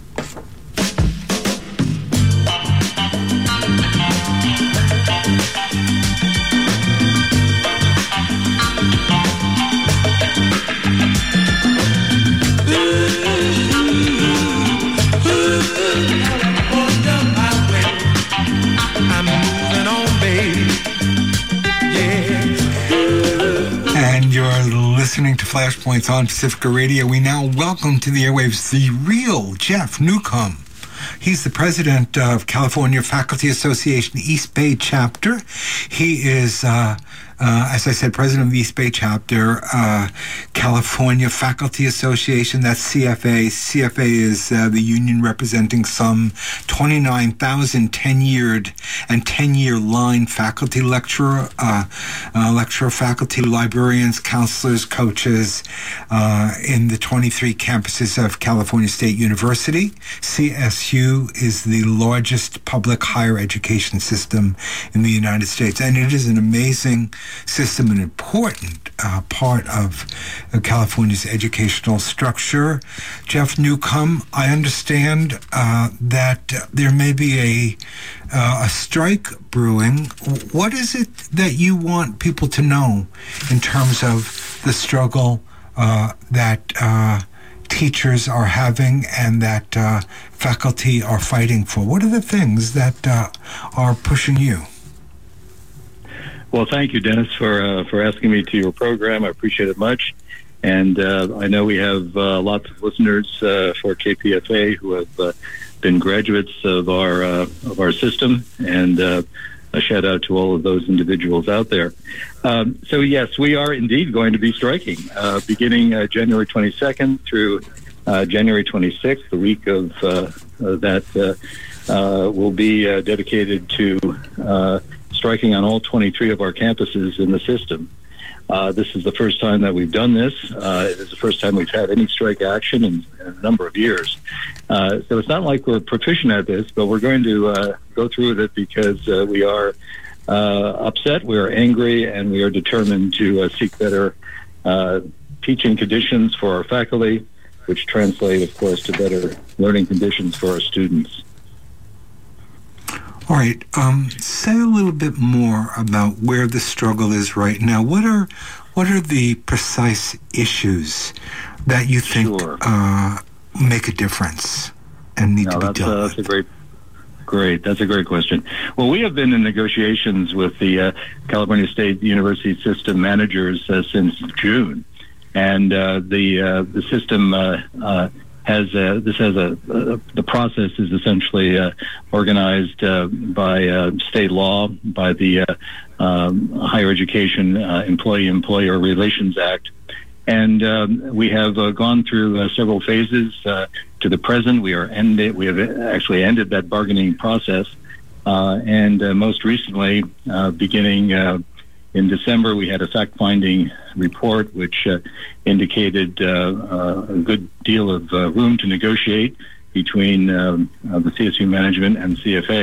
Listening to Flashpoints on Pacifica Radio. We now welcome to the airwaves the real Jeff Newcomb. He's the president of California Faculty Association East Bay Chapter. He is, uh, uh, as I said, president of the East Bay Chapter, uh, California Faculty Association, that's C F A. C F A is uh, the union representing some twenty-nine thousand tenured and ten-year line faculty lecturer, uh, uh, lecturer faculty, librarians, counselors, coaches uh, in the twenty-three campuses of California State University. C S U is the largest public higher education system in the United States, and it is an amazing system, an important uh, part of uh, California's educational structure. Jeff Newcomb, I understand uh, that uh, there may be a uh, a strike brewing. What is it that you want people to know in terms of the struggle uh, that uh, teachers are having and that uh, faculty are fighting for? What are the things that uh, are pushing you? Well, thank you, Dennis, for uh, for asking me to your program. I appreciate it much. And uh, I know we have uh, lots of listeners uh, for K P F A who have uh, been graduates of our uh, of our system, and uh, a shout out to all of those individuals out there. Um, so yes, we are indeed going to be striking uh, beginning uh, January twenty-second through uh, January twenty-sixth. The week of uh, uh, that uh, uh, will be uh, dedicated to uh, striking on all twenty-three of our campuses in the system. Uh, this is the first time that we've done this. Uh, it is the first time we've had any strike action in, in a number of years. Uh, so it's not like we're proficient at this, but we're going to uh, go through with it because uh, we are uh, upset, we are angry, and we are determined to uh, seek better uh, teaching conditions for our faculty, which translate, of course, to better learning conditions for our students. All right. Um, say a little bit more about where the struggle is right now. What are what are the precise issues that you think Sure. uh, make a difference and need No, to be that's, dealt uh, with? that's a great, great. That's a great question. Well, we have been in negotiations with the uh, California State University system managers uh, since June, and uh, the uh, the system. Uh, uh, Has uh, this has a uh, the process is essentially uh, organized uh, by uh, state law, by the uh, um, Higher Education uh, Employee Employer Relations Act, and um, we have uh, gone through uh, several phases. Uh, to the present, we are ended. We have actually ended that bargaining process, uh, and uh, most recently, uh, beginning. Uh, In December, we had a fact-finding report which uh, indicated uh, uh, a good deal of uh, room to negotiate between um, uh, the C S U management and C F A.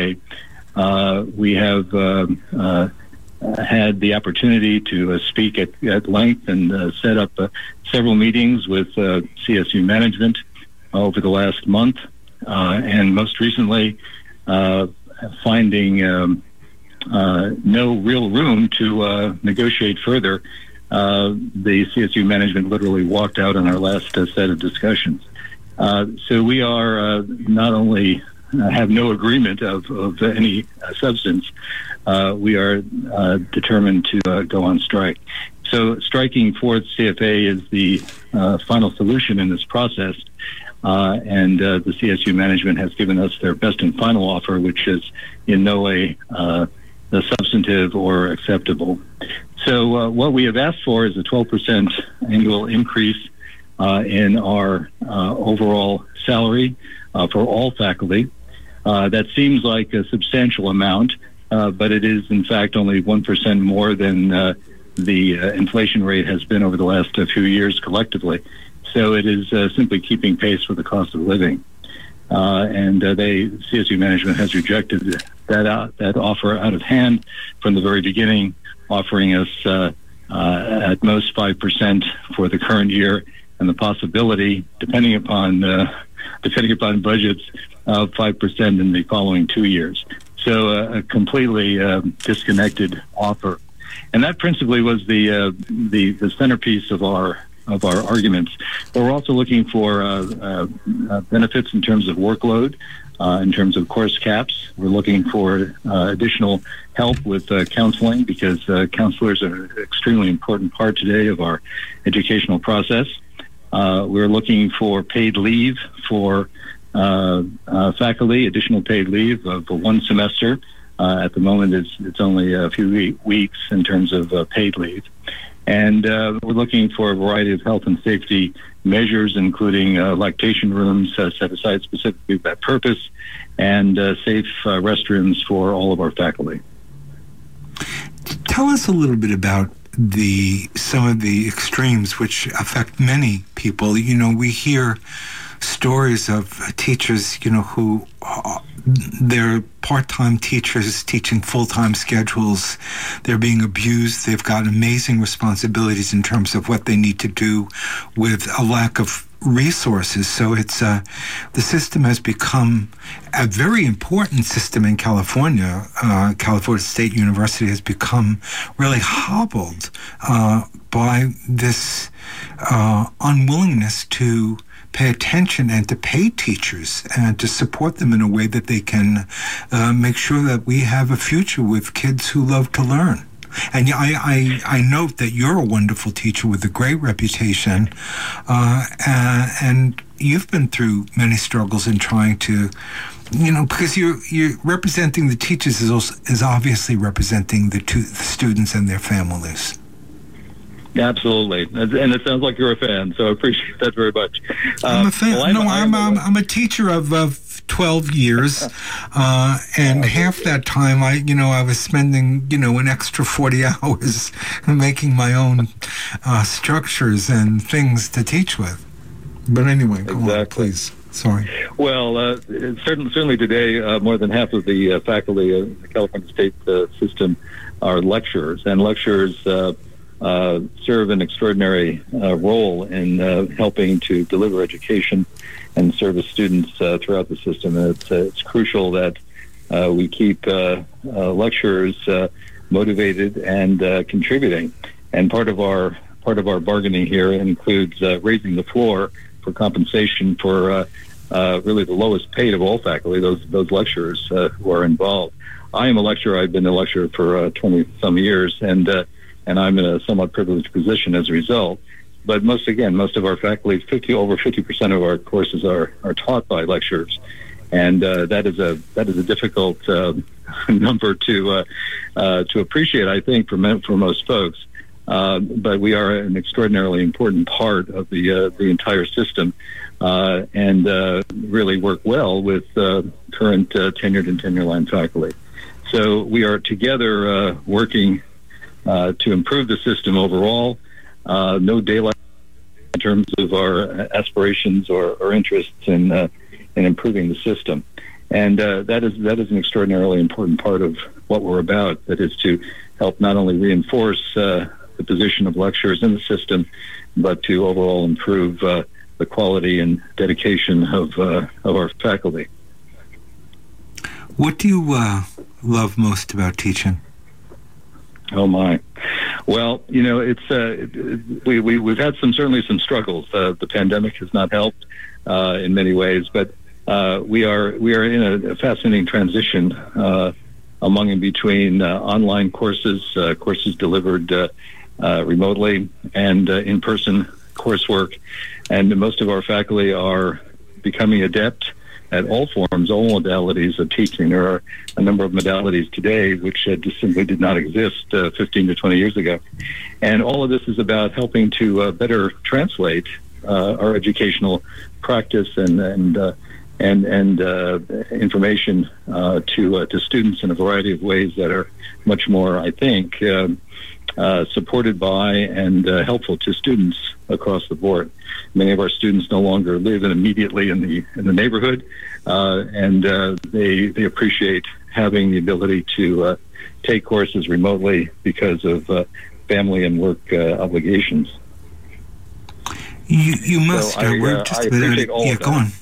Uh, we have uh, uh, had the opportunity to uh, speak at, at length and uh, set up uh, several meetings with uh, C S U management over the last month, uh, and most recently uh, finding um, Uh, no real room to uh, negotiate further. Uh, the C S U management literally walked out on our last uh, set of discussions. Uh, so we are uh, not only uh, have no agreement of, of any uh, substance, uh, we are uh, determined to uh, go on strike. So striking for C F A is the uh, final solution in this process. Uh, and uh, the C S U management has given us their best and final offer, which is in no way uh, substantive or acceptable. So uh, what we have asked for is a twelve percent annual increase uh, in our uh, overall salary uh, for all faculty. Uh, that seems like a substantial amount, uh, but it is in fact only one percent more than uh, the uh, inflation rate has been over the last uh, few years collectively. So it is uh, simply keeping pace with the cost of living. Uh, and uh, they, C S U management has rejected that out, that offer out of hand from the very beginning, offering us uh, uh, at most five percent for the current year, and the possibility, depending upon uh, depending upon budgets, of five percent in the following two years. So uh, a completely uh, disconnected offer, and that principally was the uh, the the centerpiece of our of our arguments. But we're also looking for uh, uh, uh, benefits in terms of workload, uh, in terms of course caps. We're looking for uh, additional help with uh, counseling, because uh, counselors are an extremely important part today of our educational process. Uh, we're looking for paid leave for uh, uh, faculty, additional paid leave uh, for one semester. Uh, at the moment, it's, it's only a few we- weeks in terms of uh, paid leave. And uh, we're looking for a variety of health and safety measures, including uh, lactation rooms uh, set aside specifically for that purpose, and uh, safe uh, restrooms for all of our faculty. Tell us a little bit about the some of the extremes which affect many people. You know, we hear stories of teachers, you know, who uh, they're part-time teachers teaching full-time schedules. They're being abused. They've got amazing responsibilities in terms of what they need to do with a lack of resources. So it's uh, the system has become a very important system in California. Uh, California State University has become really hobbled uh, by this uh, unwillingness to pay attention and to pay teachers and to support them in a way that they can uh, make sure that we have a future with kids who love to learn. And I, I, I note that you're a wonderful teacher with a great reputation, uh, and, and you've been through many struggles in trying to, you know, because you're you're representing the teachers is also, is obviously representing the, two, the students and their families. Absolutely, and it sounds like you're a fan, so I appreciate that very much. Uh, I'm a fan. Well, I'm, no, I'm, I'm, I'm I'm a teacher of, of twelve years, uh, and half that time I, you know, I was spending, you know, an extra forty hours making my own uh, structures and things to teach with. But anyway, go exactly. on, please. Sorry. Well, uh, certainly, certainly today, uh, more than half of the uh, faculty of the California State uh, system are lecturers, and lecturers uh, uh, serve an extraordinary uh, role in uh, helping to deliver education and service students uh, throughout the system. And it's, uh, it's crucial that uh, we keep uh, uh, lecturers uh, motivated and uh, contributing. And part of our part of our bargaining here includes uh, raising the floor for compensation for uh, uh, really the lowest paid of all faculty, those those lecturers uh, who are involved. I am a lecturer. I've been a lecturer for uh, twenty some years, and uh, and I'm in a somewhat privileged position as a result. But most, again, most of our faculty, fifty over fifty percent of our courses are, are taught by lecturers, and uh, that is a that is a difficult uh, number to uh, uh, to appreciate, I think, for for most folks. Uh, but we are an extraordinarily important part of the uh, the entire system, uh, and uh, really work well with uh, current uh, tenured and tenure line faculty. So we are together uh, working uh, to improve the system overall. Uh, no daylight in terms of our aspirations or, or interests in uh, in improving the system, and uh, that is that is an extraordinarily important part of what we're about. That is to help not only reinforce uh, the position of lecturers in the system, but to overall improve uh, the quality and dedication of uh, of our faculty. What do you uh, love most about teaching? Oh my! Well, you know, it's uh, it, we, we we've had some certainly some struggles. Uh, the pandemic has not helped uh, in many ways, but uh, we are we are in a, a fascinating transition uh, among and between uh, online courses, uh, courses delivered uh, uh, remotely, and uh, in-person coursework, and most of our faculty are becoming adept at all forms, all modalities of teaching. There are a number of modalities today which uh, just simply did not exist uh, fifteen to twenty years ago. And all of this is about helping to uh, better translate uh, our educational practice and and uh, and, and uh, information uh, to uh, to students in a variety of ways that are much more, I think, uh, uh, supported by and uh, helpful to students across the board. Many of our students no longer live immediately in the in the neighborhood, uh, and uh, they they appreciate having the ability to uh, take courses remotely because of uh, family and work uh, obligations. You you must. So uh, I, we're uh, just I about out appreciate of- all yeah, of go on.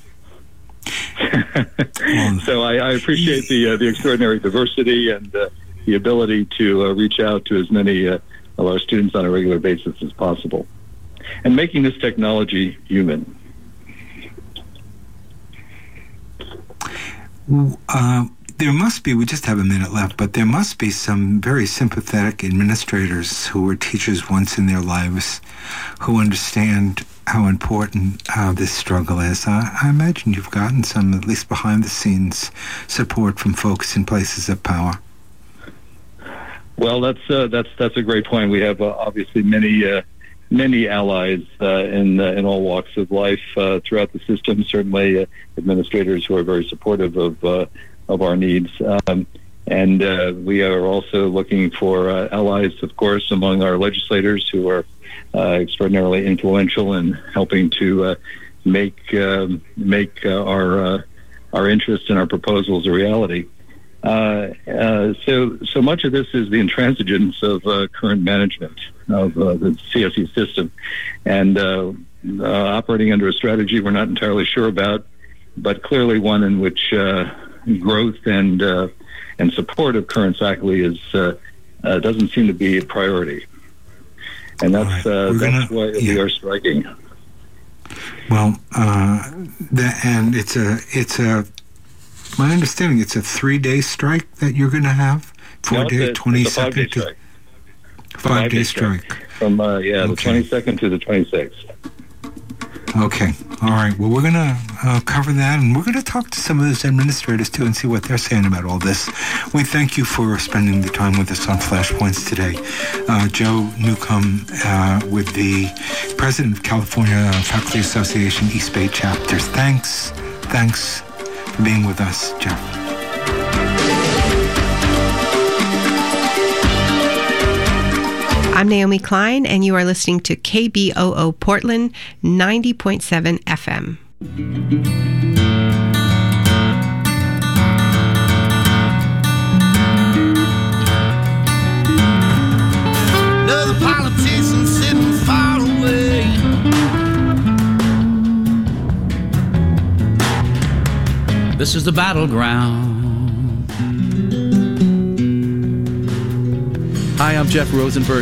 So I, I appreciate the uh, the extraordinary diversity and uh, the ability to uh, reach out to as many uh, of our students on a regular basis as possible, and making this technology human. Uh, there must be, we just have a minute left, but there must be some very sympathetic administrators who were teachers once in their lives who understand how important uh, this struggle is. I, I imagine you've gotten some, at least behind the scenes, support from folks in places of power. Well, that's uh, that's that's a great point. We have uh, obviously many uh, many allies uh, in uh, in all walks of life uh, throughout the system. Certainly, uh, administrators who are very supportive of uh, of our needs, um, and uh, we are also looking for uh, allies, of course, among our legislators who are uh, extraordinarily influential in helping to uh, make um, make uh, our uh, our interests and our proposals a reality. Uh, uh, so, so much of this is the intransigence of uh, current management of uh, the C S E system, and uh, uh, operating under a strategy we're not entirely sure about, but clearly one in which uh, growth and uh, and support of current faculty is uh, uh, doesn't seem to be a priority, and that's uh, that's gonna, why yeah. we are striking. Well, uh, the, and it's a it's a. My understanding, it's a three-day strike that you're going to have? Four-day, twenty-second to... Five-day Five-day strike. From, uh, yeah, the Okay. twenty-second to the twenty-sixth. Okay. All right. Well, we're going to uh, cover that, and we're going to talk to some of those administrators, too, and see what they're saying about all this. We thank you for spending the time with us on Flashpoints today. Uh, Joe Newcomb, uh, with the president of California Faculty Association East Bay chapters. Thanks. Thanks for being with us, Jeff. I'm Naomi Klein, and you are listening to K B O O Portland, ninety point seven F M. Another politician sitting far away. This is the battleground. Hi, I'm Jeff Rosenberg.